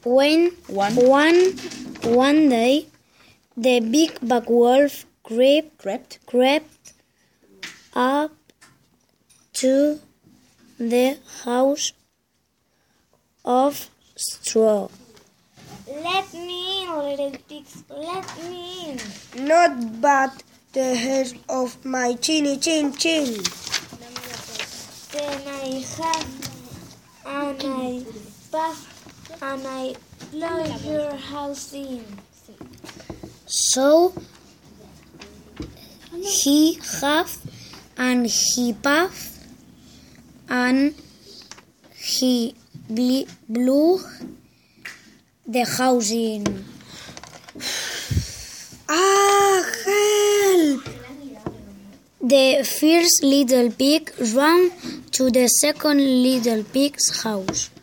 When one day the big bad wolf crept up to the house of straw. Let me in, little pigs, let me in. Not but the hairs of my chinny chin chin. Then I huff and I puff and I blow your house in. So he huffed and he puffed and he blew the house in. Ah, help! The first little pig ran to the second little pig's house.